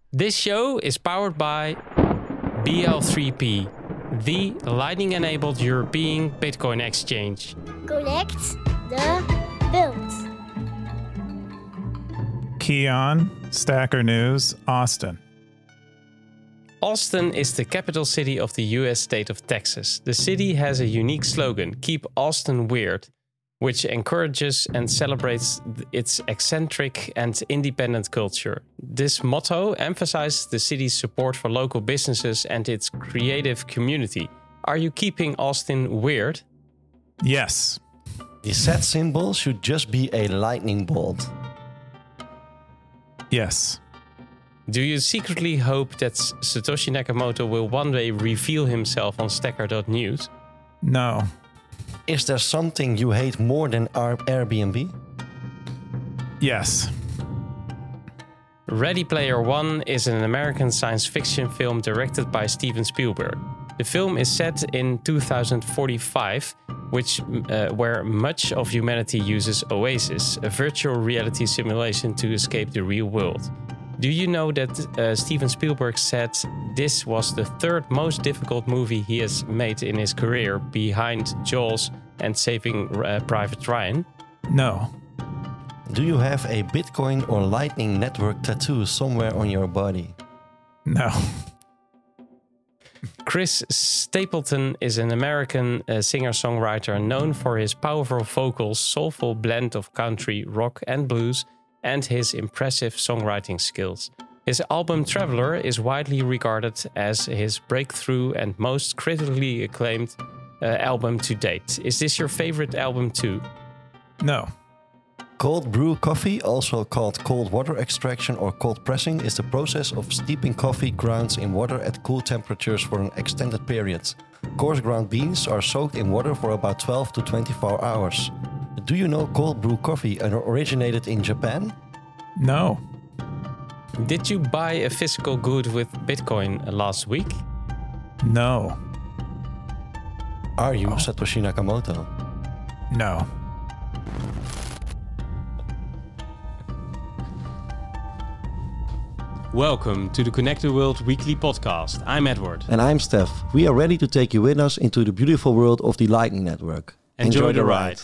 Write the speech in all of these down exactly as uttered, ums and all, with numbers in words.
This show is powered by B L three P, the Lightning-enabled European Bitcoin exchange. Connect the build. Keon, Stacker News, Austin. Austin is the capital city of the U S state of Texas. The city has a unique slogan, Keep Austin Weird, which encourages and celebrates its eccentric and independent culture. This motto emphasizes the city's support for local businesses and its creative community. Are you keeping Austin weird? Yes. The set symbol should just be a lightning bolt. Yes. Do you secretly hope that Satoshi Nakamoto will one day reveal himself on Stacker dot news? No. Is there something you hate more than our Airbnb? Yes. Ready Player One is an American science fiction film directed by Steven Spielberg. The film is set in two thousand forty-five, which uh, where much of humanity uses Oasis, a virtual reality simulation to escape the real world. Do you know that uh, Steven Spielberg said this was the third most difficult movie he has made in his career, behind Jaws and Saving uh, Private Ryan? No. Do you have a Bitcoin or Lightning Network tattoo somewhere on your body? No. Chris Stapleton is an American uh, singer-songwriter known for his powerful vocals, soulful blend of country, rock and blues, and his impressive songwriting skills. His album Traveler is widely regarded as his breakthrough and most critically acclaimed uh, album to date. Is this your favorite album too? No. Cold brew coffee, also called cold water extraction or cold pressing, is the process of steeping coffee grounds in water at cool temperatures for an extended period. Coarse ground beans are soaked in water for about twelve to twenty-four hours. Do you know cold brew coffee originated in Japan? No. Did you buy a physical good with Bitcoin last week? No. Are you Oh. Satoshi Nakamoto? No. Welcome to the Connected World Weekly Podcast. I'm Edward. And I'm Steph. We are ready to take you with us into the beautiful world of the Lightning Network. Enjoy, Enjoy the ride.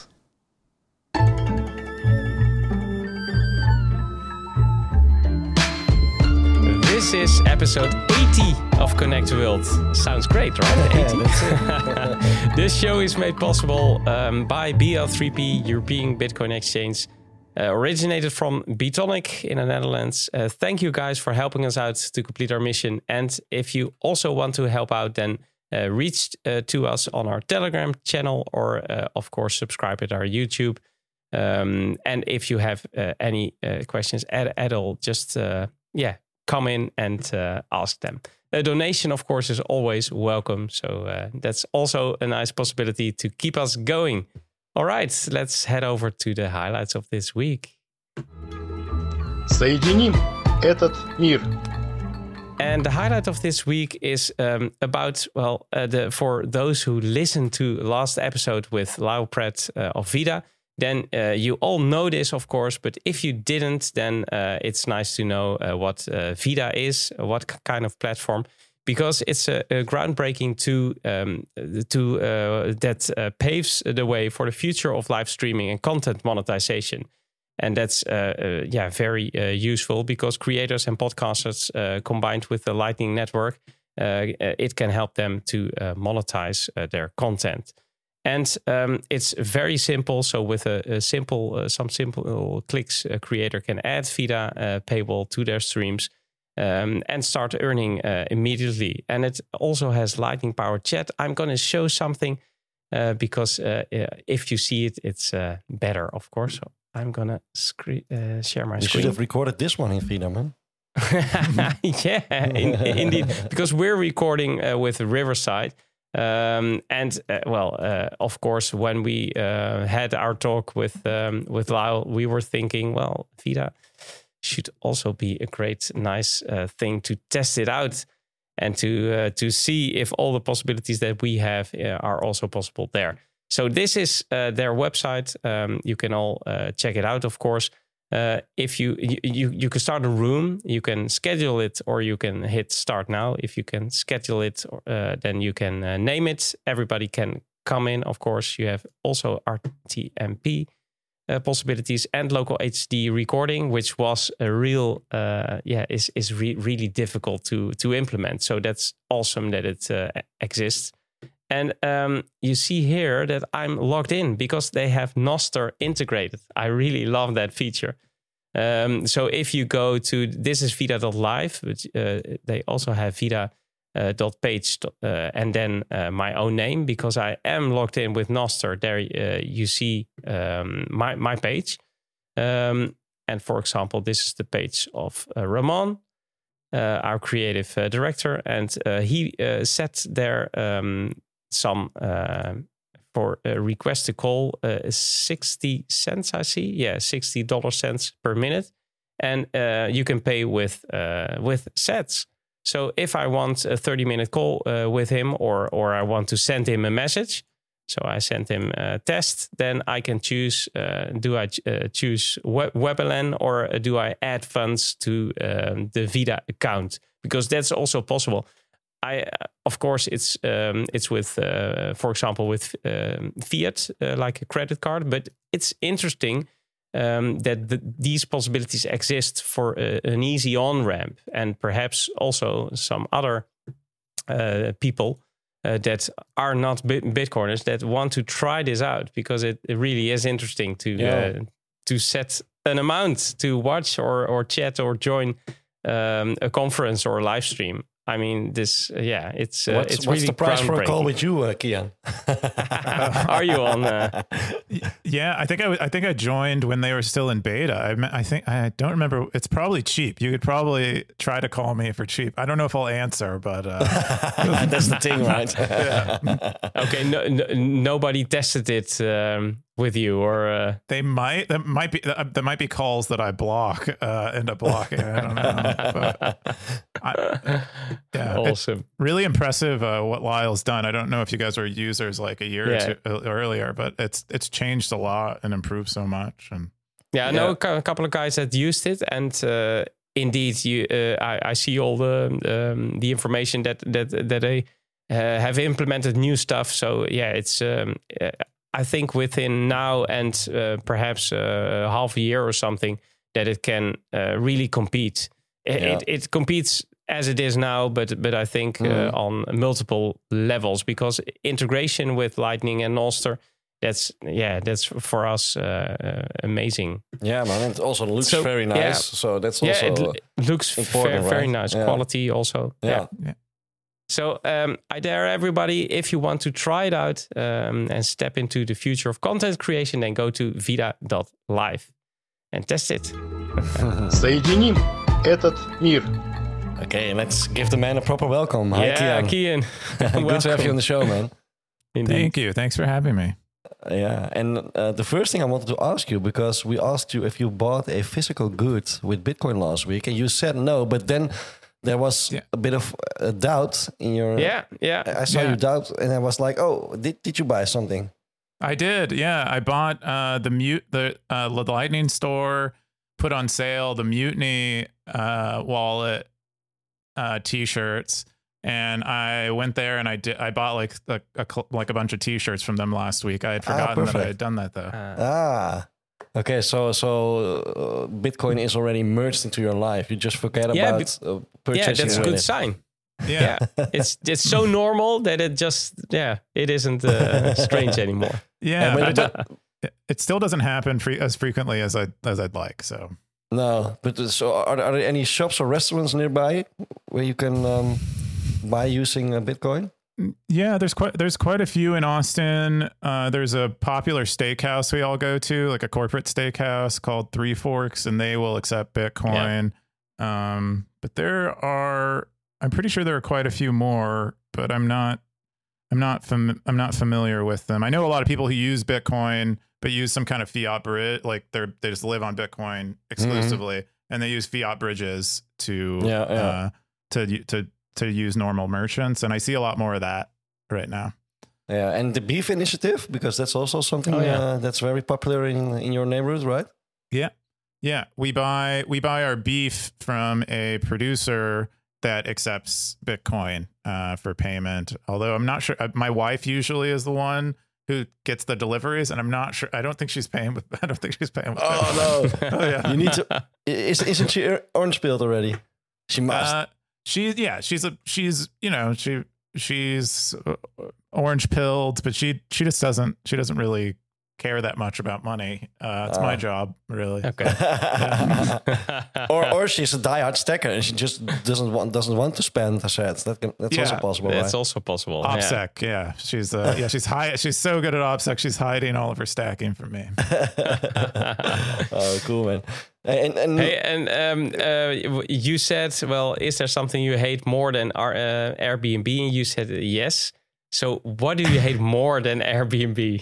This is episode eighty of Connect the World. Sounds great, right? eighty. This show is made possible um, by B L three P, European Bitcoin Exchange, uh, originated from Bitonic in the Netherlands. Uh, thank you guys for helping us out to complete our mission. And if you also want to help out, then uh, reach uh, to us on our Telegram channel or, uh, of course, subscribe at our YouTube. Um, and if you have uh, any uh, questions at, at all, just, uh, yeah, come in and uh, ask them. A donation, of course, is always welcome. So uh, that's also a nice possibility to keep us going. All right, let's head over to the highlights of this week. Соединим этот мир. And the highlight of this week is um, about, well, uh, the for those who listened to last episode with Lau Pratt uh, of Vida, then uh, you all know this, of course, but if you didn't, then uh, it's nice to know uh, what uh, Vida is, what k- kind of platform, because it's a, a groundbreaking to um, to uh, that uh, paves the way for the future of live streaming and content monetization. And that's uh, uh, yeah very uh, useful because creators and podcasters uh, combined with the Lightning Network, uh, it can help them to uh, monetize uh, their content. And um, it's very simple. So with a, a simple, uh, some simple clicks, a creator can add Vida uh, paywall to their streams um, and start earning uh, immediately. And it also has Lightning powered chat. I'm going to show something uh, because uh, if you see it, it's uh, better, of course. So I'm going to scre- uh, share my you screen. You should have recorded this one in Vida, man. yeah, in, indeed. Because we're recording uh, with Riverside. Um, and uh, well, uh, of course, when we uh, had our talk with um, with Lyle, we were thinking, well, Vida should also be a great, nice uh, thing to test it out and to uh, to see if all the possibilities that we have uh, are also possible there. So this is uh, their website. Um, you can all uh, check it out, of course. Uh, if you, you you you can start a room, you can schedule it, or you can hit start now. If you can schedule it, uh, then you can uh, name it. Everybody can come in. Of course, you have also R T M P uh, possibilities and local H D recording, which was a real uh, yeah is is re- really difficult to to implement. So that's awesome that it uh, exists. And um, you see here that I'm logged in because they have Nostr integrated. I really love that feature. Um, so if you go to, this is vida dot live, which uh, they also have vida dot page uh, and then uh, my own name, because I am logged in with Nostr. There uh, you see um, my, my page. Um, and for example, this is the page of uh, Ramon, uh, our creative uh, director. And uh, he uh, set there um, some uh, for a request to call uh, sixty cents, I see. Yeah, sixty dollars cents per minute. And uh, you can pay with uh, with sats. So if I want a thirty minute call uh, with him, or or I want to send him a message, so I send him a test, then I can choose, uh, do I uh, choose Web- WebLN, or do I add funds to um, the Vida account? Because that's also possible. I, of course, it's um, it's with, uh, for example, with um, fiat, uh, like a credit card. But it's interesting um, that the, these possibilities exist for a, an easy on-ramp, and perhaps also some other uh, people uh, that are not bit- Bitcoiners that want to try this out, because it, it really is interesting to Yeah. uh, to set an amount to watch or or chat or join um, a conference or a live stream. I mean, this, uh, yeah, it's uh, What's, it's what's really the price for a call groundbreaking. with you, uh, Kian? Are you on? Uh, Yeah, I think I, w- I think I joined when they were still in beta. I, me- I think I don't remember. It's probably cheap. You could probably try to call me for cheap. I don't know if I'll answer, but uh, That's the thing, right? okay, no, no, nobody tested it um, with you, or uh, they might. That might be. uh, There might be calls that I block. Uh, end up blocking. I don't know. But I, yeah, it's awesome. really impressive uh, what Lyle's done. I don't know if you guys were users like a year Yeah. or two uh, earlier, but it's it's changed a lot and improved so much. And Yeah, I know a cou- a couple of guys that used it, and uh, indeed, you, uh, I, I see all the um, the information that that that they uh, have implemented new stuff. So yeah, it's um, uh, I think within now and uh, perhaps uh, half a year or something that it can uh, really compete. It, Yeah. it, it competes as it is now, but but I think uh, Mhm. on multiple levels, because integration with Lightning and Nostr. That's yeah, that's for us uh, uh, amazing. Yeah, man. It also looks So, very nice. yeah. So that's Yeah, also it, l- it looks important, very, very right? nice Yeah. quality also. yeah. Yeah. So um, I dare everybody, if you want to try it out um, and step into the future of content creation, then go to vida dot live and test it. Соединим этот мир. Okay, let's give the man a proper welcome. Hi, yeah, Kian. Kian. Good to have you on the show, man. Indeed. thank you. Thanks for having me. Yeah, and uh, the first thing I wanted to ask you, because we asked you if you bought a physical good with Bitcoin last week, and you said no, but then there was Yeah. a bit of uh, doubt in your. Yeah, yeah. I saw Yeah. you doubt, and I was like, "Oh, did did you buy something?" I did. Yeah, I bought uh, the mute the uh, the Lightning Store put on sale the Mutiny uh, wallet uh, T-shirts, and I went there and I did. I bought like a, a cl- like a bunch of T-shirts from them last week. I had Ah, forgotten that I perfect. had done that though. Uh, Ah, okay. So so uh, Bitcoin is already merged into your life. You just forget Yeah, about uh, yeah, purchasing. that's a with good it. sign. Yeah. Yeah, it's it's so normal that it just yeah, it isn't uh, strange anymore. Yeah, And when but you it, it- it still doesn't happen fre- as frequently as I as I'd like. So No, but uh, so are, are there any shops or restaurants nearby where you can um, buy using uh, Bitcoin? yeah, there's quite there's quite a few in Austin. Uh, there's a popular steakhouse we all go to, like a corporate steakhouse called Three Forks, and they will accept Bitcoin. Um, but there are, I'm pretty sure there are quite a few more, but I'm not, I'm not fam- I'm not familiar with them. I know a lot of people who use Bitcoin, but use some kind of fiat bridge, like they're they just live on Bitcoin exclusively, and they use fiat bridges to Yeah, yeah. Uh, to to to use normal merchants, and I see a lot more of that right now. Yeah, and the Beef Initiative, because that's also something Oh, yeah. uh, that's very popular in in your neighborhood, right? Yeah. Yeah, we buy we buy our beef from a producer that accepts Bitcoin uh, for payment. Although I'm not sure, my wife usually is the one who gets the deliveries, and I'm not sure. I don't think she's paying with. I don't think she's paying with. Oh Bitcoin. no! Oh, yeah. You need to. Is isn't she orange pilled already? She must. Uh, she yeah, she's a she's you know she she's orange pilled, but she she just doesn't she doesn't really care that much about money. Uh, it's uh, my job, really. Okay. Yeah. or or she's a diehard stacker and she just doesn't want doesn't want to spend assets. That can, that's yeah, also possible. That's right? also possible. OPSEC, yeah. yeah. She's uh, yeah, she's high. She's so good at OPSEC. She's hiding all of her stacking from me. Oh, cool, man. And, and hey, and um, uh, you said, well, is there something you hate more than our, uh, Airbnb? And you said yes. So what do you hate more than Airbnb?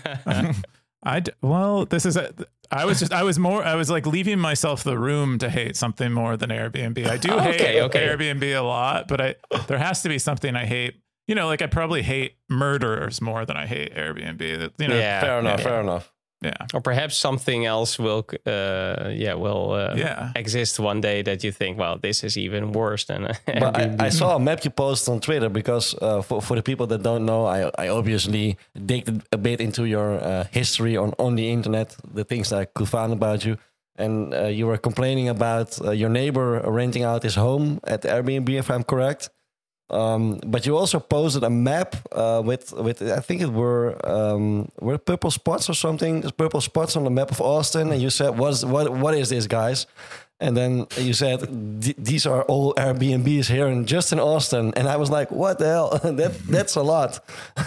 I d- well, this is a, I was just I was more I was like leaving myself the room to hate something more than Airbnb. I do okay, hate okay. Airbnb a lot, but I there has to be something I hate. You know, like I probably hate murderers more than I hate Airbnb. You know, yeah, fair enough, yeah. fair enough. Yeah. Or perhaps something else will, uh, yeah, will uh, yeah. exist one day that you think, well, this is even worse than. Uh, but I, I saw a map you posted on Twitter because uh, for for the people that don't know, I I obviously digged a bit into your uh, history on on the internet, the things that I could find about you, and uh, you were complaining about uh, your neighbor renting out his home at Airbnb, if I'm correct. Um, but you also posted a map uh, with with I think it were um, were purple spots or something. There's purple spots on the map of Austin, and you said, "What's what? What is this, guys?" And then you said, "These are all Airbnbs here and just in Austin." And I was like, "What the hell? that that's a lot.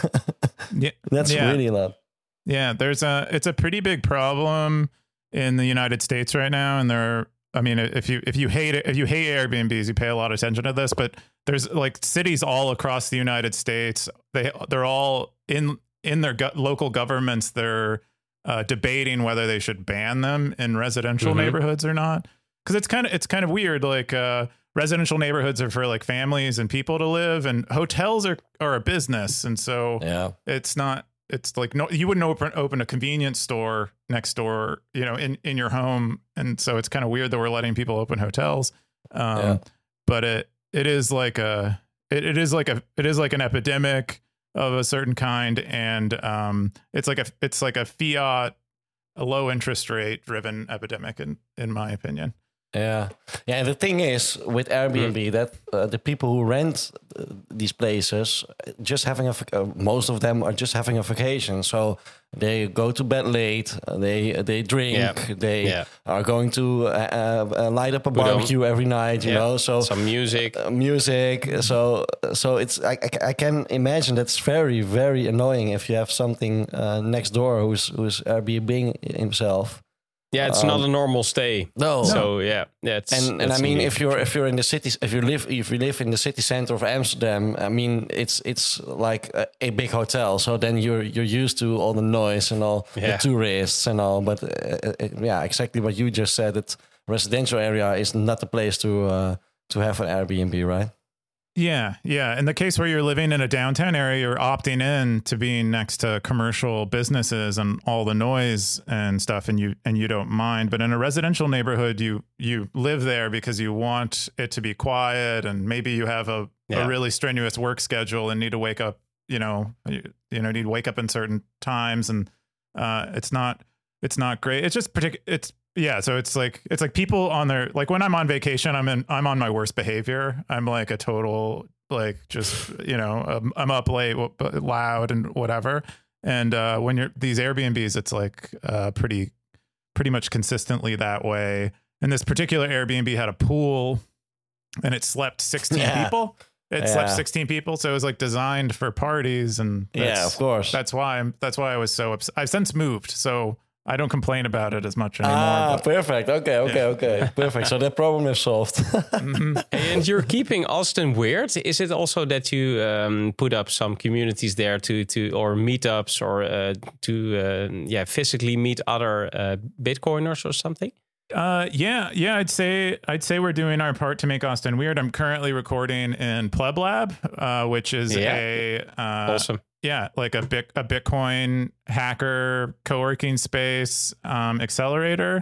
yeah, that's yeah. really a lot." Yeah, there's a it's a pretty big problem in the United States right now, and there are. I mean, if you if you hate it, if you hate Airbnbs, you pay a lot of attention to this. But there's like cities all across the United States. They they're all in in their go- local governments. They're uh, debating whether they should ban them in residential mm-hmm. neighborhoods or not. Because it's kind of it's kind of weird. Like uh, residential neighborhoods are for like families and people to live, and hotels are are a business, and so yeah. it's not. It's like no, you wouldn't open open a convenience store next door, you know, in, in your home, and so it's kind of weird that we're letting people open hotels. Um, yeah. But it it is like a it, it is like a it is like an epidemic of a certain kind, and um, it's like a it's like a fiat, a low interest rate driven epidemic, in in my opinion. Yeah, yeah. The thing is with Airbnb mm. that uh, the people who rent uh, these places just having a uh, most of them are just having a vacation. So they go to bed late, uh, they they drink, yeah. they yeah. are going to uh, uh, light up a barbecue every night. You yeah. know, so some music, uh, music. So so it's I, I I can imagine that's very very annoying if you have something uh, next door who's who's Airbnb himself. Yeah, it's um, not a normal stay. No. So yeah, yeah. It's, and and I mean, if you're if you're in the city, if you live if you live in the city center of Amsterdam, I mean, it's it's like a, a big hotel. So then you're you're used to all the noise and all yeah. the tourists and all. But uh, uh, yeah, exactly what you just said. That residential area is not the place to uh, to have an Airbnb, right? Yeah, yeah. In the case where you're living in a downtown area, you're opting in to being next to commercial businesses and all the noise and stuff, and you and you don't mind. But in a residential neighborhood, you you live there because you want it to be quiet, and maybe you have a, yeah. a really strenuous work schedule and need to wake up. You know, you, you know, need to wake up in certain times, and uh, it's not it's not great. It's just particular. It's Yeah, so it's like it's like people on their like when I'm on vacation, I'm in I'm on my worst behavior. I'm like a total like just you know I'm, I'm up late, loud and whatever. And uh, when you're these Airbnbs, it's like uh, pretty pretty much consistently that way. And this particular Airbnb had a pool, and it slept sixteen yeah. people. It yeah. slept sixteen people, so it was like designed for parties. And yeah, of course. That's why I'm that's why I was so upset. I've since moved, so I don't complain about it as much anymore. Ah, but, perfect. Okay, okay, yeah. okay. Perfect. So that problem is solved. mm-hmm. And you're keeping Austin weird. Is it also that you um, put up some communities there to to or meetups or uh, to uh, yeah physically meet other uh, Bitcoiners or something? Uh, yeah, yeah. I'd say I'd say we're doing our part to make Austin weird. I'm currently recording in Pleb Lab, uh, which is yeah. a uh, awesome. Yeah, like a bit a Bitcoin hacker co-working space um, accelerator.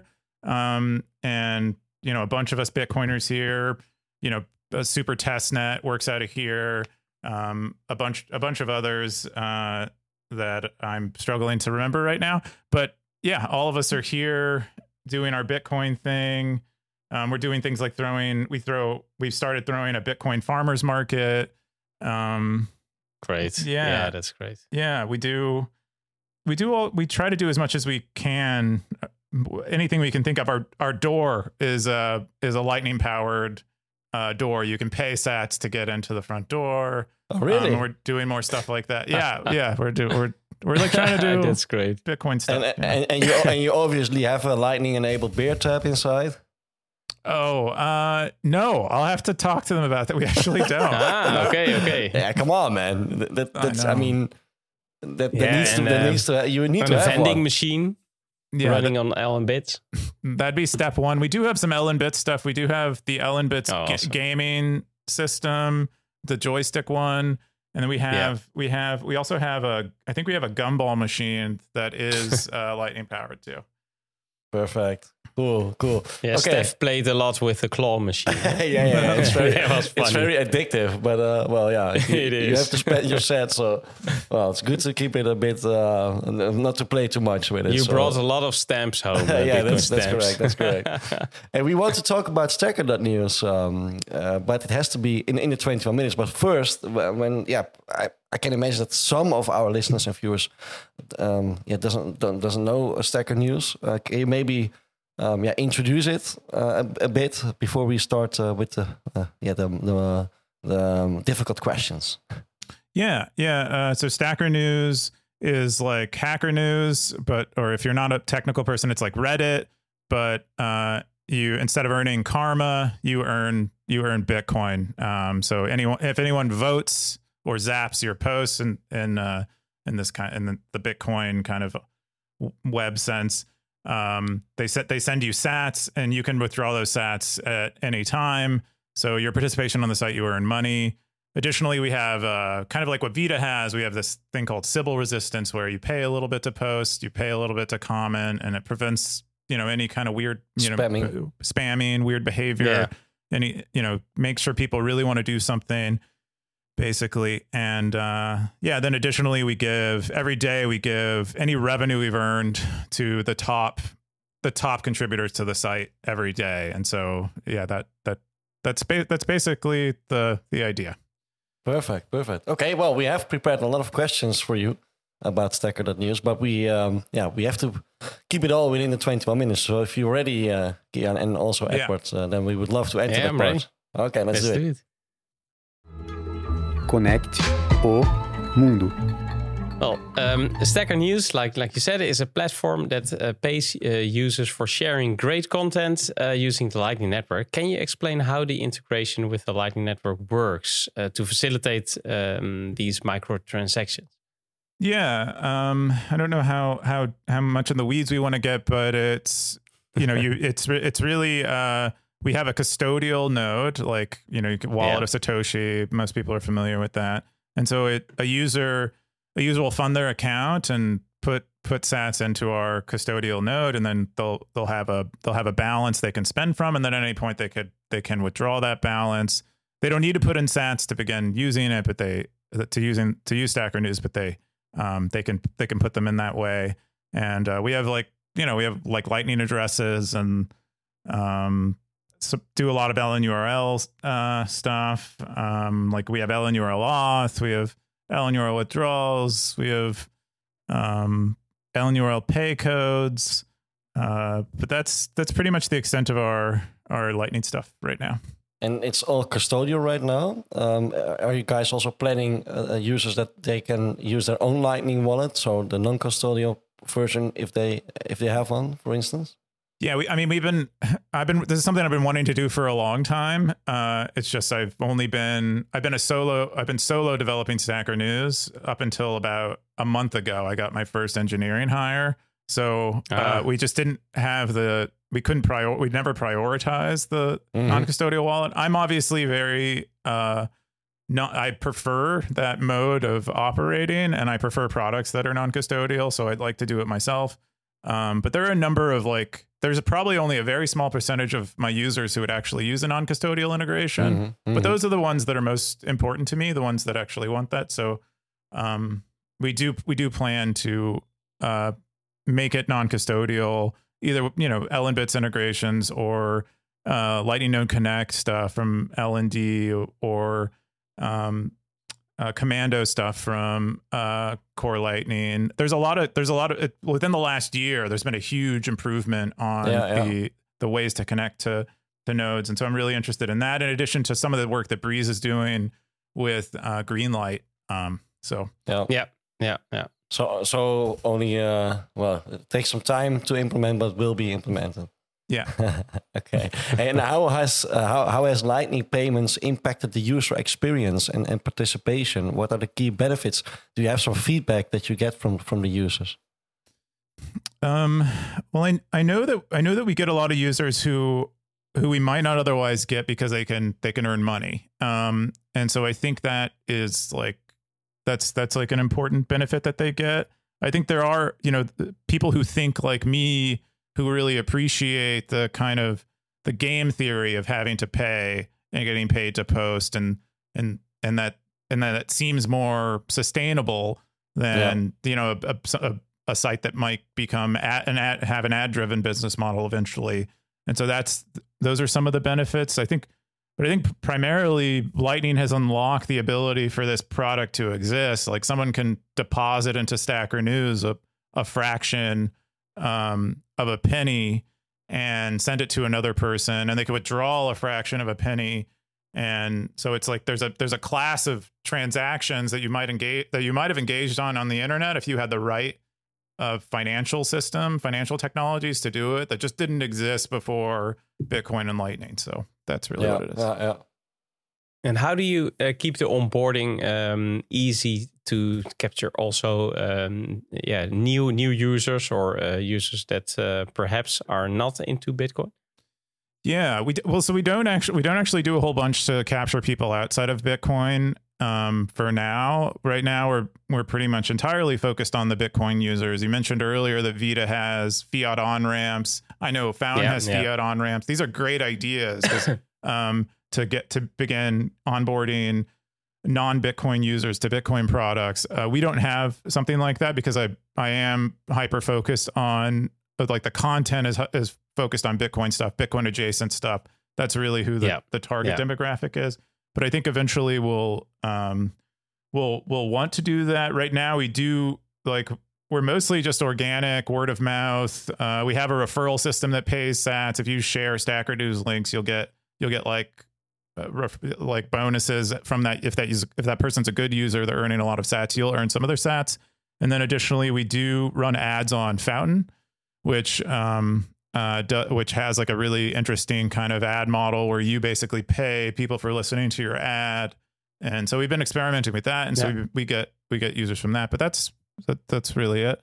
Um, and, you know, a bunch of us Bitcoiners here, you know, a super testnet works out of here. Um, a bunch, a bunch of others, uh, that I'm struggling to remember right now, but yeah, all of us are here doing our Bitcoin thing. Um, we're doing things like throwing, we throw, we've started throwing a Bitcoin farmers market. Um, Great. Yeah. Yeah, that's great. Yeah, we do. We do all, we try to do as much as we can. Anything we can think of. Our, our door is a, is a lightning powered uh, door. You can pay sats to get into the front door. Oh, really? Um, we're doing more stuff like that. Yeah. Yeah. We're doing, we're, we're like trying to do That's great. Bitcoin stuff. And, yeah. and, and, you, and you obviously have a lightning enabled beer tap inside. Oh, uh, no, I'll have to talk to them about that. We actually don't. Ah, okay, okay. Yeah, come on, man. That, that, that's, I, I know. mean, that, that Yeah, needs to, and, uh, that needs to, you need And to a have vending one. machine Yeah, running on Allen bits. that'd be step one. We do have some Ellen Bits stuff. We do have the Ellen Bits Oh, ga- awesome. gaming system, the joystick one. And then we have, Yeah. we have, we also have a, I think we have a gumball machine that is uh, lightning powered too. Perfect. Cool, cool. Yeah, Okay. Steph played a lot with the claw machine. yeah, yeah, yeah. It's very, That was it's funny. very addictive, but uh, well, yeah, you, It you is. have to spend your set. So, well, it's good to keep it a bit, uh, n- not to play too much with it. You so. brought a lot of stamps home. uh, yeah, Bitcoin that's, that's stamps. correct. That's correct. And we want to talk about Stacker dot news, um, uh, but it has to be in, in the twenty-one minutes. But first, when, when yeah, I, I can imagine that some of our listeners and viewers, um, yeah, doesn't don't, doesn't know Stacker news. Uh, can you maybe um, yeah introduce it uh, a, a bit before we start uh, with the uh, yeah the the, the um, difficult questions? Yeah, yeah. Uh, so Stacker News is like Hacker News, but or if you're not a technical person, it's like Reddit. But uh, you instead of earning karma, you earn you earn Bitcoin. Um, so anyone, if anyone votes or zaps your posts in in uh, in this kind in the, the Bitcoin kind of web sense, um, they set they send you sats, and you can withdraw those sats at any time. So your participation on the site, you earn money. Additionally, we have uh, kind of like what Vita has. We have this thing called Sybil resistance, where you pay a little bit to post, you pay a little bit to comment, and it prevents you know any kind of weird you Spamming. know spamming, weird behavior. Yeah. Any you know make sure people really want to do something, basically. And uh, yeah, then additionally, we give every day we give any revenue we've earned to the top the top contributors to the site every day. And so yeah, that that that's ba- that's basically the the idea. Perfect, perfect. Okay, well, we have prepared a lot of questions for you about Stacker dot news, but we, um, yeah, we have to keep it all within the twenty-one minutes. So if you're ready, uh, Kian, and also Yeah. Edward, uh, then we would love to enter Yeah, that I'm part. ready. Okay, let's, Let's do it. do it. Conecte o mundo. Well, um, Stacker News, like like you said, is a platform that uh, pays uh, users for sharing great content uh, using the Lightning Network. Can you explain how the integration with the Lightning Network works uh, to facilitate um, these microtransactions? Yeah, um, I don't know how how how much in the weeds we want to get, but it's you know you it's re- it's really uh, we have a custodial node, like you know you can wallet Yeah. of Satoshi. Most people are familiar with that, and so it a user a user will fund their account and put put sats into our custodial node, and then they'll they'll have a they'll have a balance they can spend from, and then at any point they could they can withdraw that balance. They don't need to put in sats to begin using it, but they to using to use Stacker News, but they um, they can they can put them in that way. And uh, we have like you know we have like Lightning addresses and um, so do a lot of L N U R L uh, stuff. Um, like we have L N U R L auth, we have L N U R L withdrawals, we have um, L N U R L pay codes. Uh, but that's that's pretty much the extent of our our Lightning stuff right now. And it's all custodial right now. Um, are you guys also planning uh, users that they can use their own Lightning wallet, so the non-custodial version, if they if they have one, for instance? Yeah, we, I mean, we've been, I've been, this is something I've been wanting to do for a long time. Uh, it's just, I've only been, I've been a solo, I've been solo developing Stacker News up until about a month ago. I got my first engineering hire. So uh, Ah. we just didn't have the, we couldn't prior, we'd never prioritize the Mhm. non-custodial wallet. I'm obviously very, uh, no, I prefer that mode of operating, and I prefer products that are non-custodial. So I'd like to do it myself. Um, but there are a number of like, there's probably only a very small percentage of my users who would actually use a non-custodial integration. Mm-hmm, mm-hmm. But those are the ones that are most important to me, the ones that actually want that. So um, we do we do plan to uh, make it non-custodial, either, you know, L N Bits integrations or uh, Lightning Node Connect stuff from L N D or um, uh, Commando stuff from uh, Core Lightning. There's a lot of there's a lot of within the last year. There's been a huge improvement on yeah, the yeah. the ways to connect to to nodes, and so I'm really interested in that. In addition to some of the work that Breeze is doing with uh, Greenlight. Um, so yeah, yeah, yeah, yeah. So so only uh, well, it takes some time to implement, but will be implemented. Yeah. Okay. And how has uh, how how has Lightning payments impacted the user experience and, and participation? What are the key benefits? Do you have some feedback that you get from from the users? Um. Well, I I know that I know that we get a lot of users who who we might not otherwise get because they can they can earn money. Um. And so I think that is like that's that's like an important benefit that they get. I think there are, you know, people who think like me, who really appreciate the kind of the game theory of having to pay and getting paid to post, and and and that and that it seems more sustainable than yeah. you know a, a, a site that might become ad, an ad, have an ad driven business model eventually. And so that's those are some of the benefits, I think. But I think primarily Lightning has unlocked the ability for this product to exist. Like someone can deposit into Stacker News a, a fraction um, of a penny and send it to another person, and they can withdraw a fraction of a penny. And so it's like there's a there's a class of transactions that you might engage that you might have engaged on on the internet if you had the right uh, financial system, financial technologies to do it, that just didn't exist before Bitcoin and Lightning. So that's really yeah, what it is. Yeah, yeah. And how do you uh, keep the onboarding um, easy to capture also um, yeah new new users or uh, users that uh, perhaps are not into Bitcoin? Yeah, we well, so we don't actually we don't actually do a whole bunch to capture people outside of Bitcoin um, for now. Right now, we're we're pretty much entirely focused on the Bitcoin users. You mentioned earlier that Vita has fiat on ramps. I know Found yeah, has yeah. fiat on ramps. These are great ideas um, to get to begin onboarding non-Bitcoin users to Bitcoin products. Uh, we don't have something like that because I I am hyper focused on like the content is is focused on Bitcoin stuff, Bitcoin adjacent stuff. That's really who the, yeah. the target yeah. demographic is. But I think eventually we'll um we'll we'll want to do that. Right now we do like we're mostly just organic, word of mouth. Uh, we have a referral system that pays sats. If you share Stacker News links, you'll get you'll get like uh, ref, like bonuses from that. If that is, if that person's a good user, they're earning a lot of sats, you'll earn some of their sats. And then additionally, we do run ads on Fountain, which um, uh, do, which has like a really interesting kind of ad model where you basically pay people for listening to your ad. And so we've been experimenting with that, and yeah. so we, we get we get users from that. But that's that, that's really it.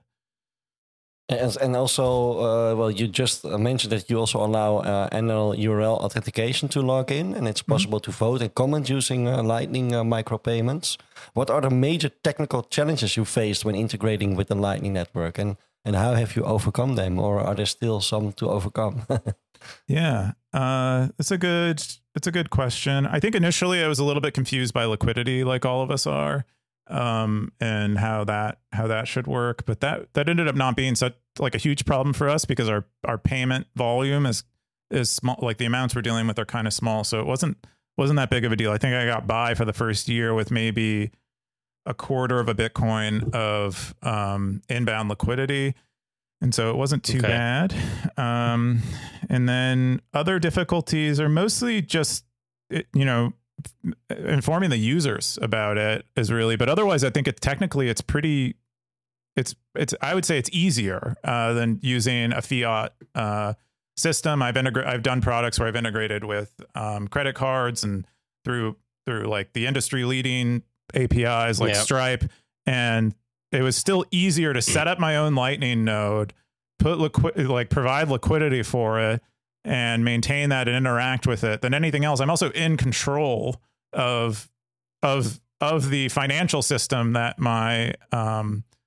And, and also, uh, well, you just mentioned that you also allow uh, annual U R L authentication to log in, and it's possible mm-hmm. to vote and comment using uh, Lightning uh, micropayments. What are the major technical challenges you faced when integrating with the Lightning network, and and how have you overcome them, or are there still some to overcome? yeah, uh, it's a good it's a good question. I think initially I was a little bit confused by liquidity, like all of us are. Um, and how that how that should work, but that that ended up not being such like a huge problem for us because our our payment volume is is small. Like the amounts we're dealing with are kind of small, so it wasn't wasn't that big of a deal. I think I got by for the first year with maybe a quarter of a Bitcoin of um, inbound liquidity, and so it wasn't too okay. bad. Um, and then other difficulties are mostly just you know. informing the users about it is really, but otherwise I think it technically it's pretty, it's, it's, I would say it's easier uh, than using a fiat uh, system. I've integrated, I've done products where I've integrated with um, credit cards and through, through like the industry leading A P Is like yep. Stripe. And it was still easier to set up my own Lightning node, put liquid, like provide liquidity for it, and maintain that and interact with it than anything else. I'm also in control of of of the financial system that my um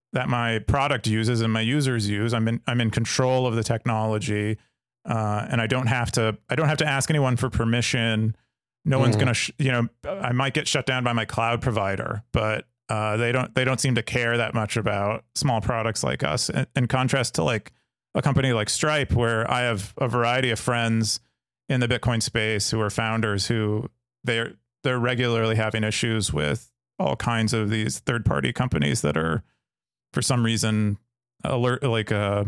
that my product uses and my users use. I'm in I'm in control of the technology, uh, and I don't have to I don't have to ask anyone for permission. No mm-hmm. one's gonna sh- you know I might get shut down by my cloud provider, but uh, they don't they don't seem to care that much about small products like us. In, in contrast to like a company like Stripe, where I have a variety of friends in the Bitcoin space who are founders who they're they're regularly having issues with all kinds of these third party companies that are, for some reason, alert like uh,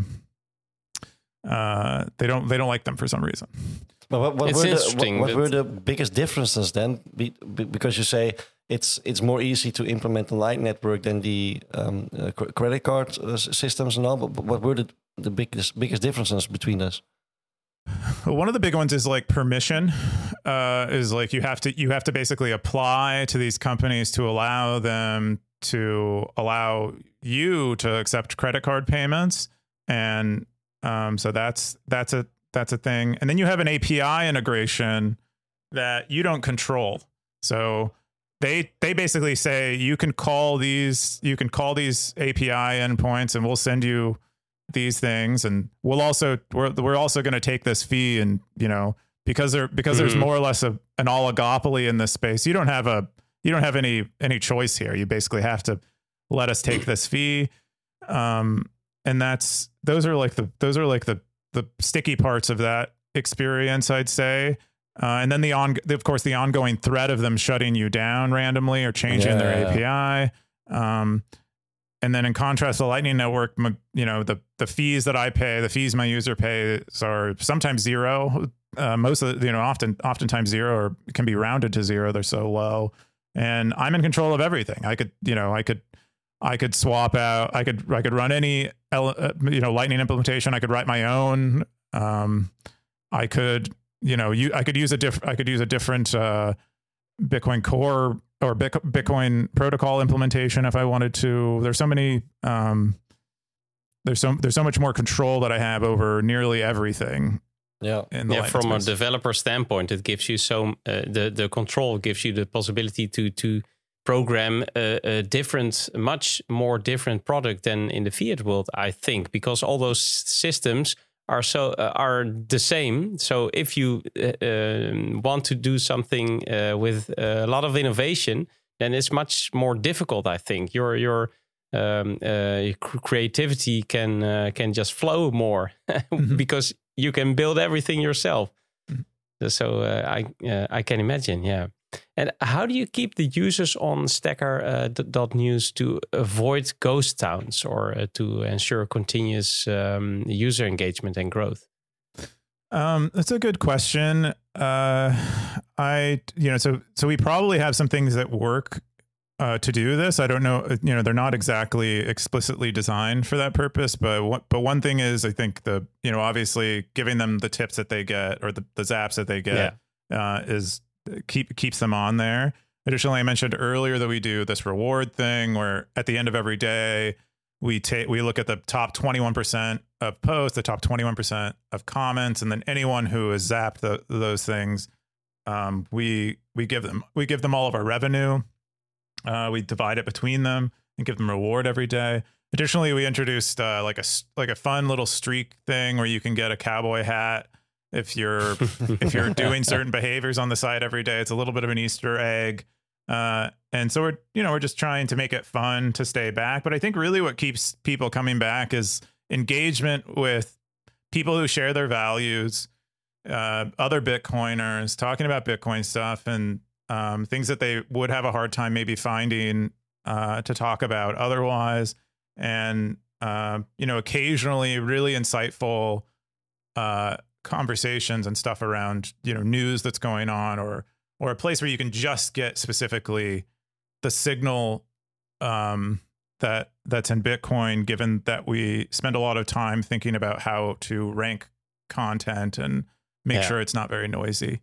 uh, they don't they don't like them for some reason. But what, what, it's were, the, interesting, what, what but... were the biggest differences then? Be, be, because you say it's it's more easy to implement the Light network than the um, uh, credit card uh, systems and all. But, but what were the the biggest biggest differences between us? Well, one of the big ones is like permission. Uh, is like you have to you have to basically apply to these companies to allow them to allow you to accept credit card payments, and um, so that's that's a that's a thing. And then you have an A P I integration that you don't control. So they they basically say you can call these you can call these A P I endpoints, and we'll send you these things, and we'll also we're we're also going to take this fee, and you know because there because mm-hmm. there's more or less a, an oligopoly in this space. You don't have a you don't have any any choice here. You basically have to let us take this fee, um, and that's those are like the those are like the the sticky parts of that experience, I'd say. Uh, and then the on of course the ongoing threat of them shutting you down randomly or changing yeah. their A P I. Um, And then in contrast, the Lightning Network, you know, the, the fees that I pay, the fees my user pays are sometimes zero. Uh, most of the, you know, often, oftentimes zero, or can be rounded to zero. They're so low, and I'm in control of everything. I could, you know, I could, I could swap out. I could, I could run any, you know, Lightning implementation. I could write my own. Um, I could, you know, you, I could use a different, I could use a different uh, Bitcoin Core or Bitcoin protocol implementation if I wanted to. There's so many, um, there's so there's so much more control that I have over nearly everything. Yeah, yeah. From space. A developer standpoint, it gives you so uh, the the control gives you the possibility to to program a, a different, much more different product than in the fiat world, I think, because all those systems are so uh, are the same. So if you uh, uh, want to do something uh, with a lot of innovation, then it's much more difficult. I think your your um, uh, creativity can uh, can just flow more mm-hmm. because you can build everything yourself. Mm-hmm. So uh, I uh, I can imagine, yeah. And how do you keep the users on Stacker uh, dot news to avoid ghost towns or uh, to ensure continuous um, user engagement and growth? Um, that's a good question. Uh, I, you know, so so we probably have some things that work uh, to do this. I don't know, you know, they're not exactly explicitly designed for that purpose, but what, but one thing is, I think the, you know, obviously giving them the tips that they get or the, the zaps that they get yeah. uh, is. Keep keeps them on there. Additionally, I mentioned earlier that we do this reward thing where at the end of every day we take we look at the top twenty-one percent of posts, the top twenty-one percent of comments, and then anyone who has zapped the, those things, um, we we give them we give them all of our revenue. Uh, we divide it between them and give them a reward every day. Additionally, we introduced uh, like a like a fun little streak thing where you can get a cowboy hat if you're if you're doing certain behaviors on the site every day. It's a little bit of an Easter egg, uh, and so we're you know we're just trying to make it fun to stay back. But I think really what keeps people coming back is engagement with people who share their values, uh, other Bitcoiners talking about Bitcoin stuff, and um, things that they would have a hard time maybe finding uh, to talk about otherwise, and uh, you know occasionally really insightful Uh, conversations and stuff around, you know, news that's going on, or or a place where you can just get specifically the signal um, that that's in Bitcoin, given that we spend a lot of time thinking about how to rank content and make yeah. sure it's not very noisy.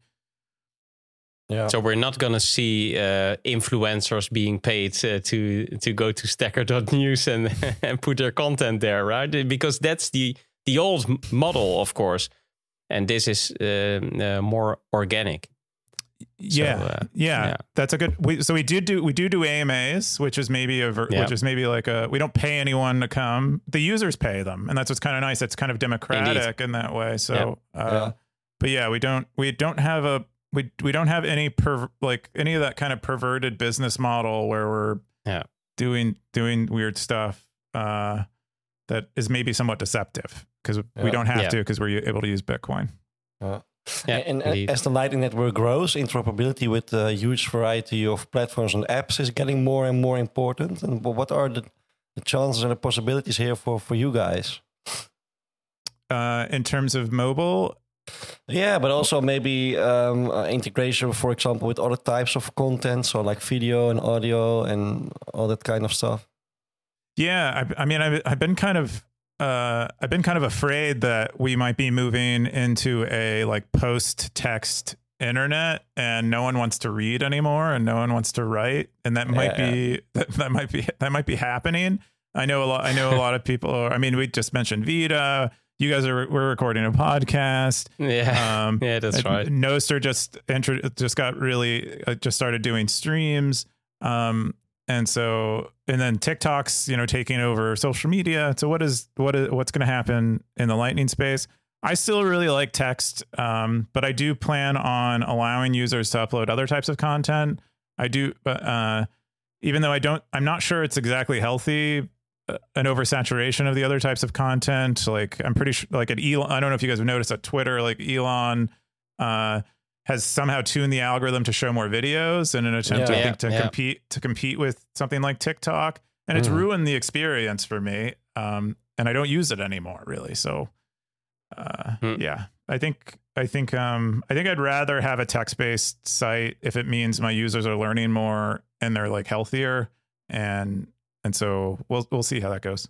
Yeah. So we're not going to see uh, influencers being paid uh, to to go to Stacker dot news and and put their content there, right? Because that's the the old model, of course. And this is uh, uh, more organic. Yeah, So, uh, yeah, yeah. that's a good. We, so we do do we do do A M As, which is maybe a ver, Yeah. which is maybe like a we don't pay anyone to come. The users pay them, and that's what's kind of nice. It's kind of democratic Indeed. in that way. So, Yeah. uh, Yeah. but yeah, we don't we don't have a we we don't have any per like any of that kind of perverted business model where we're Yeah. doing doing weird stuff uh, that is maybe somewhat deceptive because we Yeah. don't have Yeah. to because we're able to use Bitcoin. Yeah. Yeah, and indeed. as the Lightning Network grows, interoperability with the huge variety of platforms and apps is getting more and more important. And what are the, the chances and the possibilities here for, for you guys? Uh, in terms of mobile, Yeah, but also maybe um, uh, integration, for example, with other types of content, so like video and audio and all that kind of stuff. yeah, I, I mean, I've, I've been kind of uh, I've been kind of afraid that we might be moving into a like post text internet and no one wants to read anymore and no one wants to write, and that might Yeah, be that, that might be that might be happening. I know a lot. I know a lot of people. Are, I mean, we just mentioned Vida. You guys are we're recording a podcast. Yeah, Um, yeah, that's uh, right. Noster just entered, just got really, uh, just started doing streams. Um, and so, and then TikTok's, you know, taking over social media. So what is, what is, what's going to happen in the Lightning space? I still really like text, um, but I do plan on allowing users to upload other types of content. I do, uh, even though I don't, I'm not sure it's exactly healthy, an oversaturation of the other types of content. Like I'm pretty sure like at Elon, I don't know if you guys have noticed at Twitter, like Elon uh, has somehow tuned the algorithm to show more videos in an attempt Yeah. I Yeah, think to yeah. compete, to compete with something like TikTok. And it's Mhm. ruined the experience for me. Um, and I don't use it anymore really. So uh, Hmm. yeah, I think, I think, um, I think I'd rather have a text-based site if it means my users are learning more and they're like healthier. And, And so we'll we'll see how that goes.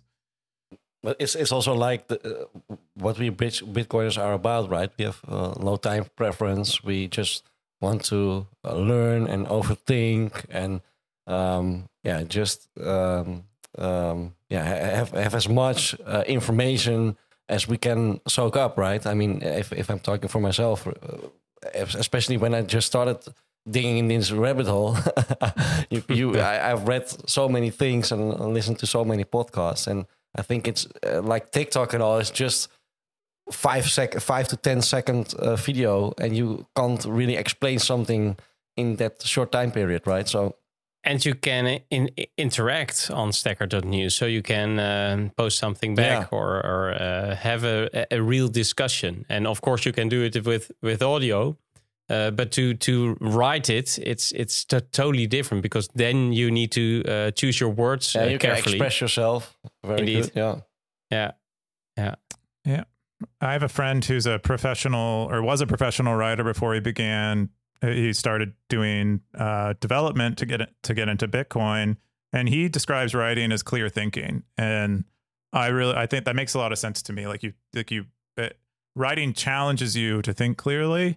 But it's it's also like the, uh, what we Bit- Bitcoiners are about, right? We have uh, low time preference. We just want to uh, learn and overthink, and um, yeah, just um, um, yeah, ha- have have as much uh, information as we can soak up, right? I mean, if if I'm talking for myself, uh, especially when I just started digging in this rabbit hole, you, you, I, I've read so many things and listened to so many podcasts, and I think it's uh, like TikTok and all. It's just five sec, five to ten second uh, video, and you can't really explain something in that short time period, right? So, And you can in, interact on stacker dot news, so you can um, post something back Yeah. or, or uh, have a, a real discussion. And of course, you can do it with with audio. Uh, but to to write it, it's it's t- totally different, because then you need to uh, choose your words yeah, uh, you can carefully. express yourself very Indeed. good. Yeah. Yeah, yeah, Yeah. I have a friend who's a professional or was a professional writer before he began. He started doing uh, development to get it, to get into Bitcoin, and he describes writing as clear thinking. And I really, I think that makes a lot of sense to me. Like you, like you, it, writing challenges you to think clearly,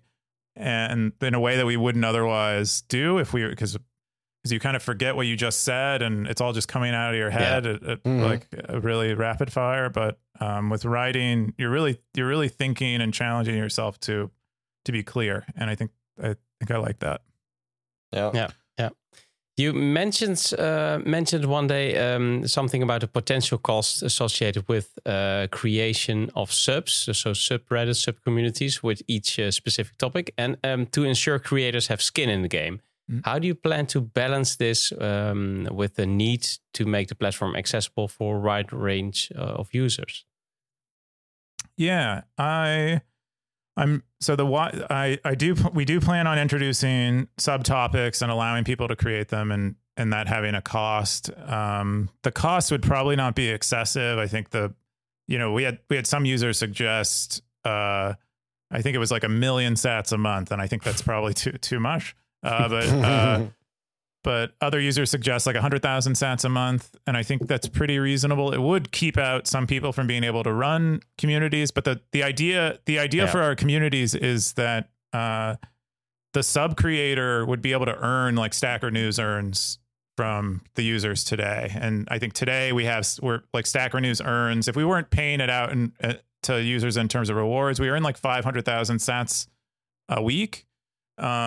and in a way that we wouldn't otherwise do if we, because because you kind of forget what you just said, and it's all just coming out of your head at, at Mhm. like a really rapid fire. But um, with writing, you're really you're really thinking and challenging yourself to to be clear, and I think I think I like that. Yeah. yeah, yeah. You mentioned uh, mentioned one day um, something about the potential cost associated with uh, creation of subs, so subreddits, subcommunities with each uh, specific topic, and um, to ensure creators have skin in the game. Mm. How do you plan to balance this um, with the need to make the platform accessible for a wide range uh, of users? Yeah, I I'm so the why I I do we do plan on introducing subtopics and allowing people to create them, and and that having a cost. Um, the cost would probably not be excessive. I think the you know we had we had some users suggest uh, I think it was like a million sats a month, and I think that's probably too too much. Uh, but uh, but other users suggest like one hundred thousand sats a month, and I think that's pretty reasonable. It would keep out some people from being able to run communities, but the the idea the idea Yeah. for our communities is that uh, the sub creator would be able to earn like Stacker News earns from the users today. And I think today we have we're like Stacker News earns, if we weren't paying it out in, uh, to users in terms of rewards, we earn like five hundred thousand sats a week. Um,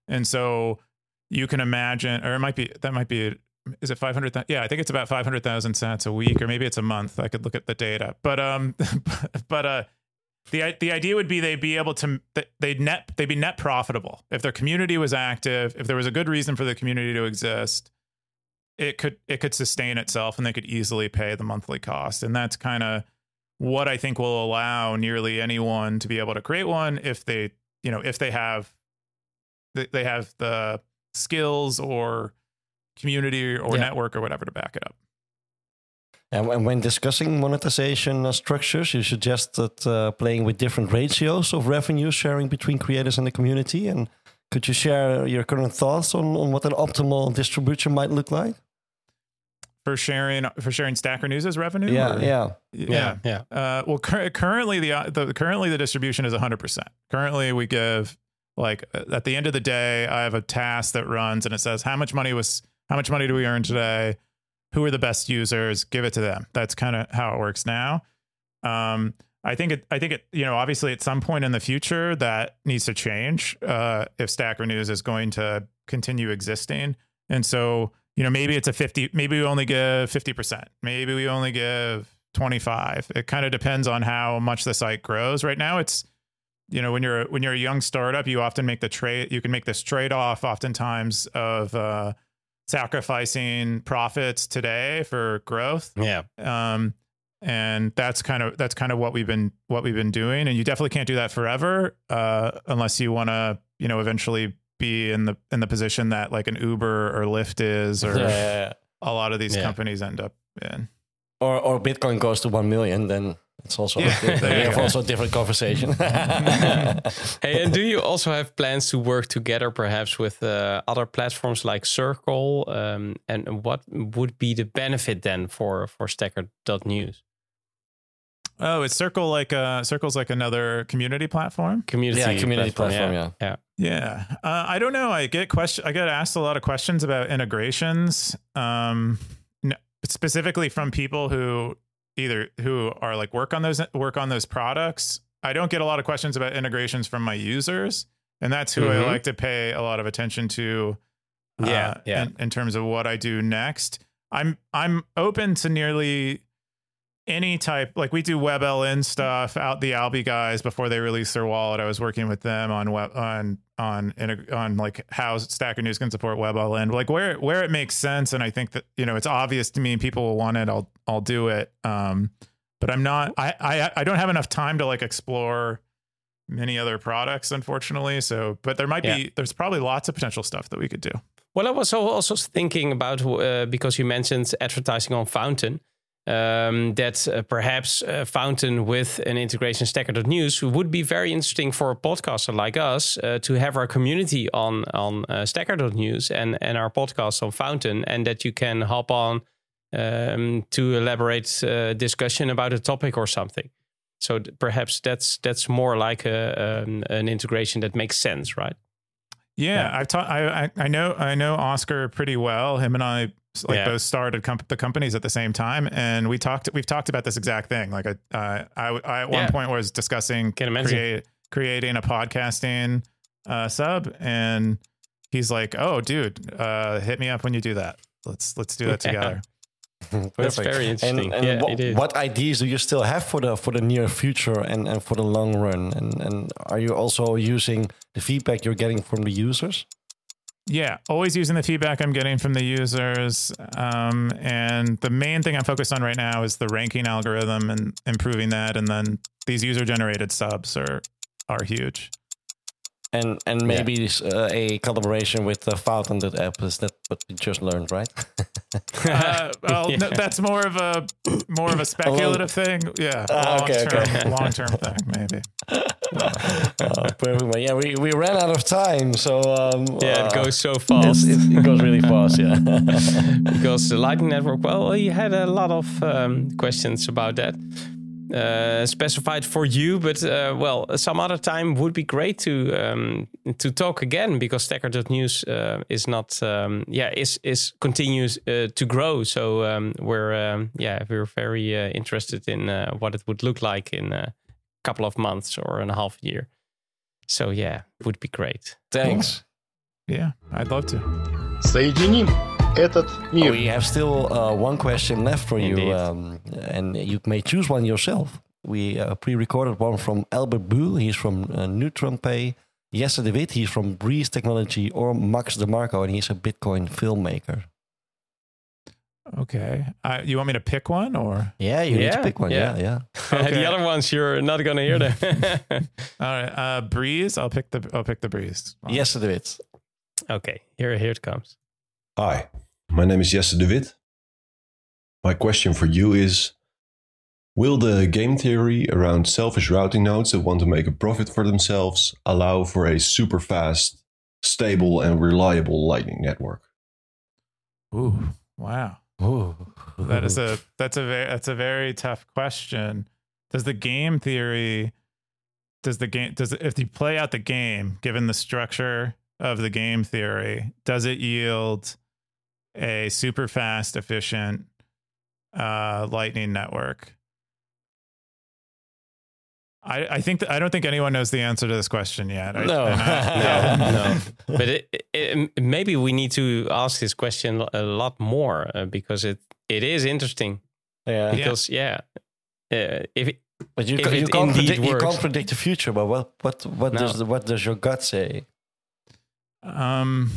And so you can imagine, or it might be, that might be, is it five hundred? Yeah, I think it's about five hundred thousand sats a week, or maybe it's a month. I could look at the data, but, um, but, uh, the, the idea would be they'd be able to, they'd net, they'd be net profitable. If their community was active, if there was a good reason for the community to exist, it could, it could sustain itself and they could easily pay the monthly cost. And that's kind of what I think will allow nearly anyone to be able to create one if they, you know, if they have, they have the skills or community or yeah. network or whatever to back it up. And, and when discussing monetization uh, structures, you suggested uh, playing with different ratios of revenue sharing between creators and the community. And could you share your current thoughts on, on what an optimal distribution might look like? For sharing, for sharing Stacker News' revenue? Yeah, or? yeah, yeah, yeah. Uh, well, cur- currently the, uh, the currently the distribution is one hundred percent. Currently, we give like at the end of the day, I have a task that runs and it says how much money was how much money do we earn today? Who are the best users? Give it to them. That's kind of how it works now. Um, I think it. I think it. You know, obviously, at some point in the future, that needs to change uh, if Stacker News is going to continue existing. And so, you know, maybe it's a fifty. Maybe we only give fifty percent. Maybe we only give twenty-five. It kind of depends on how much the site grows. Right now, it's, you know, when you're when you're a young startup, you often make the trade. You can make this trade off, oftentimes, of uh, sacrificing profits today for growth. Yeah. Um, and that's kind of that's kind of what we've been what we've been doing. And you definitely can't do that forever, uh, unless you want to, you know, eventually be in the in the position that like an Uber or Lyft is, or yeah, yeah, yeah. a lot of these yeah. companies end up in. Or or Bitcoin goes to one million, then it's also yeah, a, we have also a different conversation. Hey, and do you also have plans to work together, perhaps with uh, other platforms like Circle? Um, and what would be the benefit then for for Stacker dot news? Oh, it's Circle like uh, Circle's like another community platform. Community, yeah, community platform. platform Yeah, yeah. yeah. Uh, I don't know. I get question. I get asked a lot of questions about integrations, um, no, specifically from people who either who are like work on those work on those products. I don't get a lot of questions about integrations from my users, and that's who mm-hmm. I like to pay a lot of attention to. Uh, yeah, yeah. In, in terms of what I do next, I'm I'm open to nearly any type. Like we do WebLN stuff out the Alby guys before they release their wallet. I was working with them on web on on on like how Stacker News can support WebLN, like where where it makes sense. And I think that, you know, it's obvious to me and people will want it. I'll I'll do it. Um, but I'm not. I I I don't have enough time to like explore many other products, unfortunately. So, but there might yeah. be. There's probably lots of potential stuff that we could do. Well, I was also thinking about uh, because you mentioned advertising on Fountain. Um, that uh, perhaps uh, Fountain with an integration Stacker dot news would be very interesting for a podcaster like us uh, to have our community on on uh, Stacker dot news and and our podcast on Fountain, and that you can hop on um, to elaborate uh, discussion about a topic or something. So th- perhaps that's that's more like a, um, an integration that makes sense, right? Yeah, yeah. I've taught. I, I I know I know Oscar pretty well. Him and I. Like yeah. both started comp- the companies at the same time, and we talked. We've talked about this exact thing. Like I, uh, I, I at one yeah. point was discussing create, creating a podcasting uh, sub, and he's like, "Oh, dude, uh, hit me up when you do that. Let's let's do that yeah. together." That's very interesting. And, and yeah, what, it is. what ideas do you still have for the for the near future and, and for the long run? And and are you also using the feedback you're getting from the users? Yeah, always using the feedback I'm getting from the users. Um, and the main thing I'm focused on right now is the ranking algorithm and improving that. And then these user-generated subs are are huge. And and maybe yeah. uh, a collaboration with the Fountain app, is that what we just learned, right? uh, well, yeah. no, that's more of a more of a speculative thing. Yeah, uh, long okay, term, okay. long term thing, maybe. uh, perfect. Yeah, we, we ran out of time, so um, yeah, uh, it goes so fast. It, it goes really fast, yeah. Because the Lightning Network, well, you had a lot of um, questions about that. Uh, specified for you, but uh, well, some other time would be great to um, to talk again, because Stacker dot news uh, is not um, yeah is is continues uh, to grow. So um, we're um, yeah we're very uh, interested in uh, what it would look like in a couple of months or in a half year. So yeah, it would be great. Thanks. Yeah, I'd love to. Соединим этот мир. We have still uh, one question left for you, Indeed. um, and you may choose one yourself. We uh, pre-recorded one from Albert Buhl. He's from uh, Neutron Pay. Jesse de Wit, he's from Breeze Technology, or Max DeMarco, and he's a Bitcoin filmmaker. Okay. Uh, you want me to pick one or? Yeah, you need Yeah, to pick one. yeah. Yeah, yeah. Okay. The other ones you're not gonna hear them. All right. Uh, Breeze. I'll pick the. I'll pick the Breeze. Jesse de Wit. Okay, here here it comes. Hi, my name is Jesse de Wit. My question for you is, will the game theory around selfish routing nodes that want to make a profit for themselves allow for a super fast, stable and reliable Lightning Network? Ooh. Wow. Ooh. That is a that's a very that's a very tough question. Does the game theory does the game does if you play out the game, given the structure of the game theory, does it yield a super fast, efficient uh, Lightning network? I, I think that, I don't think anyone knows the answer to this question yet. I, No. and I- No, no. But it, it, maybe we need to ask this question a lot more uh, because it, it is interesting. Yeah. Because yeah, uh, if it, But you, If ca- you it can't indeed predict, you works. can't predict the future. But what what what No. does the, what does your gut say? Um,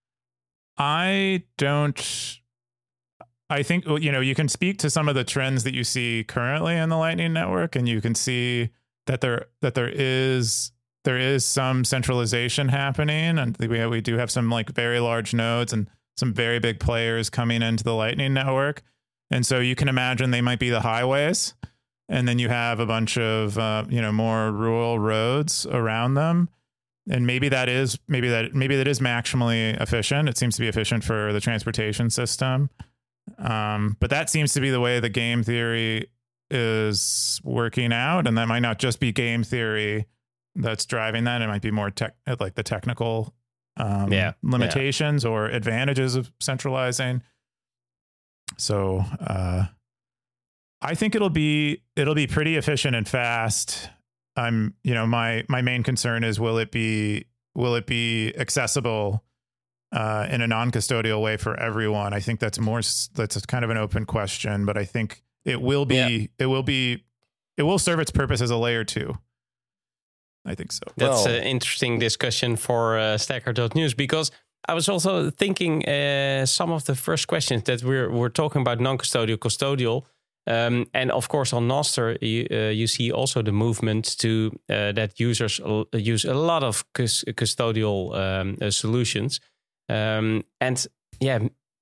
I don't. I think you know you can speak to some of the trends that you see currently in the Lightning Network, and you can see that there that there is there is some centralization happening, and we we do have some like very large nodes and some very big players coming into the Lightning Network, and so you can imagine they might be the highways, and then you have a bunch of uh, you know more rural roads around them. And maybe that is maybe that maybe that is maximally efficient. It seems to be efficient for the transportation system, um, but that seems to be the way the game theory is working out. And that might not just be game theory that's driving that. It might be more tech, like the technical um, Yeah, limitations or advantages of centralizing. So uh, I think it'll be it'll be pretty efficient and fast. I'm, you know, my my main concern is will it be will it be accessible uh, in a non-custodial way for everyone? I think that's more that's kind of an open question, but I think it will be Yeah. it will be it will serve its purpose as a layer two. I think so. That's Well- an interesting discussion for uh, Stacker dot news because I was also thinking uh, some of the first questions that we're we're talking about non-custodial, custodial. Um, and of course, on Nostr, you, uh, you see also the movement to uh, that users l- use a lot of cus- custodial um, uh, solutions. Um, and yeah,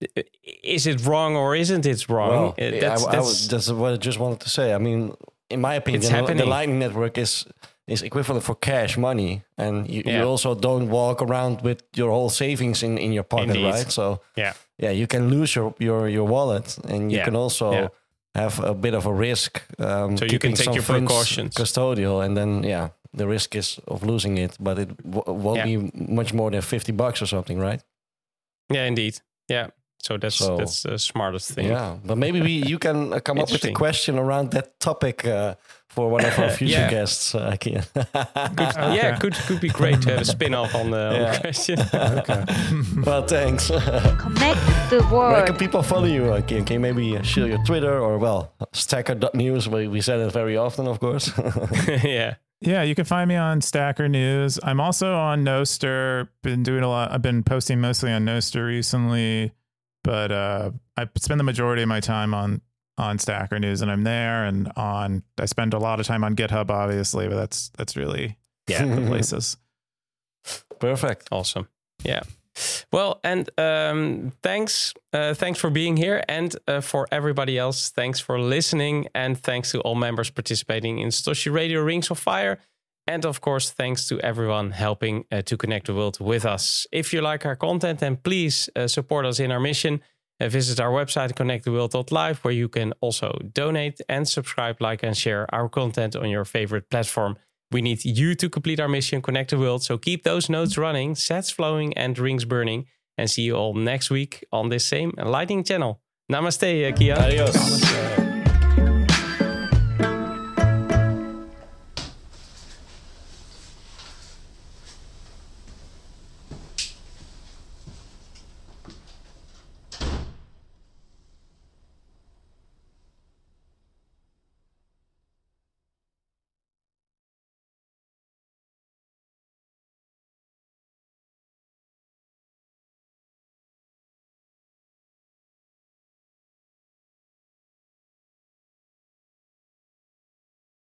is it wrong or isn't it wrong? Well, Uh, I- that's, I, that's, was- that's what I just wanted to say. I mean, in my opinion, It's the, happening. the Lightning Network is is equivalent for cash money, and you, Yeah. you also don't walk around with your whole savings in, in your pocket, Indeed. right? So yeah, yeah, you can lose your your, your wallet, and you Yeah. can also Yeah. have a bit of a risk. Um, So you can keeping take some your funds precautions. custodial, and then yeah, the risk is of losing it, but it w- won't Yeah. be much more than fifty bucks or something, right? yeah, indeed, yeah. So that's So- that's the smartest thing. Yeah, but maybe we you can uh, come up with a Interesting. question around that topic uh, for one of our future Yeah. guests. Uh, Kian. Yeah, could could be great to have a spin-off on the, on the Yeah. question. Okay. Well, thanks. Connect the Where world. can people follow you, uh, Kian? Can you maybe share your Twitter or, well, stacker dot news? We, we said it very often, of course. Yeah. Yeah, you can find me on Stacker News. I'm also on Nostr. Been doing a lot. I've been posting mostly on Nostr recently, but uh, I spend the majority of my time on on Stacker News, and I'm there. And on I spend a lot of time on GitHub, obviously, but that's that's really Yeah. the places. Perfect. Awesome. Yeah. Well, and um, thanks, uh, thanks for being here, and uh, for everybody else, thanks for listening, and thanks to all members participating in Satoshi Radio Rings of Fire, and of course, thanks to everyone helping uh, to connect the world with us. If you like our content, then please uh, support us in our mission. Uh, visit our website, connect the world dot live, where you can also donate and subscribe, like, and share our content on your favorite platform. We need you to complete our mission, connect the world. So keep those nodes running, sats flowing, and rings burning. And see you all next week on this same Lightning channel. Namaste, uh, Kia. Adios.